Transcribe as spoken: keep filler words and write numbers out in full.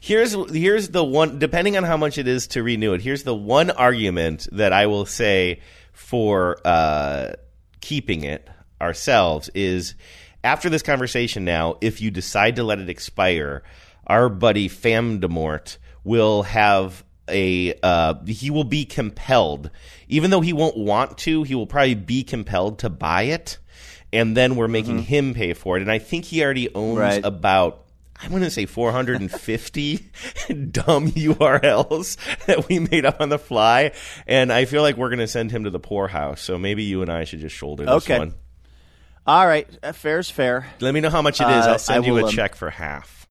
Here's here's the one, depending on how much it is to renew it, here's the one argument that I will say for uh, keeping it ourselves is, after this conversation now, if you decide to let it expire, our buddy Famdemort will have a uh, he will be compelled, even though he won't want to, he will probably be compelled to buy it, and then we're making mm-hmm. him pay for it. And I think he already owns right. about, I'm going to say four hundred fifty dumb U R Ls that we made up on the fly, and I feel like we're going to send him to the poorhouse. So maybe you and I should just shoulder this okay. one. All right, fair's fair. Let me know how much it is. Uh, I'll send I you will, a um, check for half.